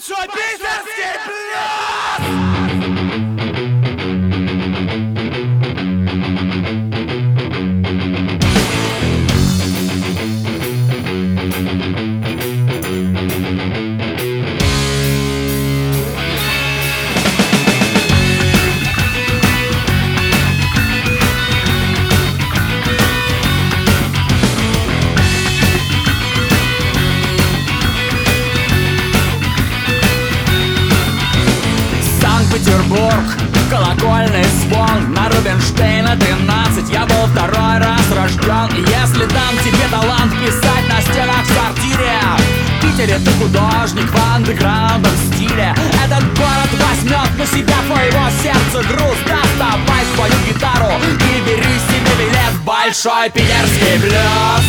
Большой питерский блюз! Петербург, колокольный звон. На Рубинштейна 13 я был второй раз рожден. И если дам тебе талант писать на стенах в сортире, в Питере ты художник в андеграундном стиле. Этот город возьмет на себя твоего сердца груз. Доставай свою гитару и бери себе билет в большой питерский блюз.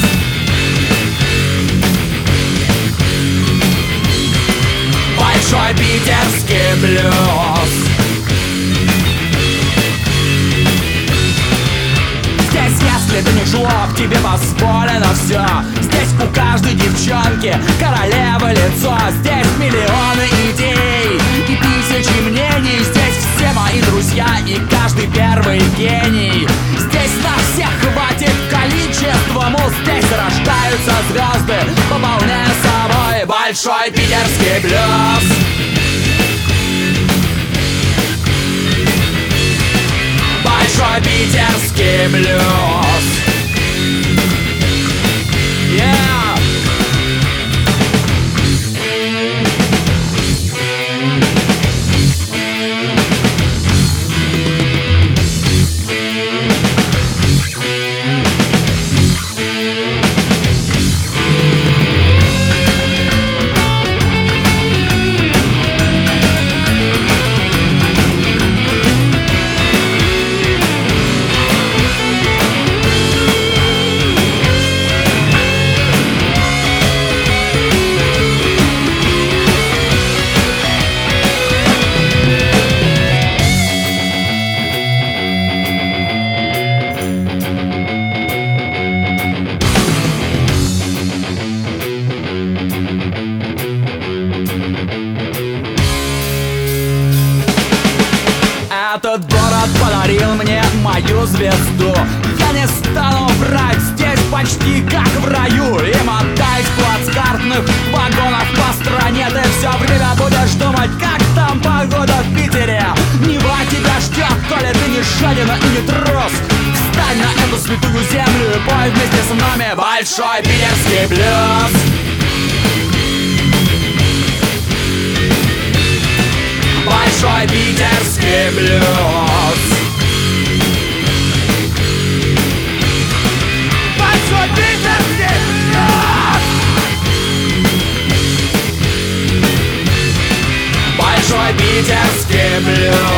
Большой питерский блюз. Здесь, если ты не жлоб, тебе позволено все. Здесь у каждой девчонки королева лицо. Здесь миллионы идей и тысячи мнений. Здесь все мои друзья и каждый первый гений. Здесь на всех хватит количества муз. Здесь рождаются звезды, пополняя собой большой питерский блюз. Большой питерский блюз. Yeah! Этот город подарил мне мою звезду. Я не стану врать, здесь почти как в раю. И мотаясь в плацкартных вагонах по стране, ты все время будешь думать, как там погода в Питере. Нева тебя ждет, коли ты не жадина и не трус. Встань на эту святую землю и пой вместе с нами большой питерский блюз. Большой питерский блюз. Большой питерский блюз! Большой питерский блюз.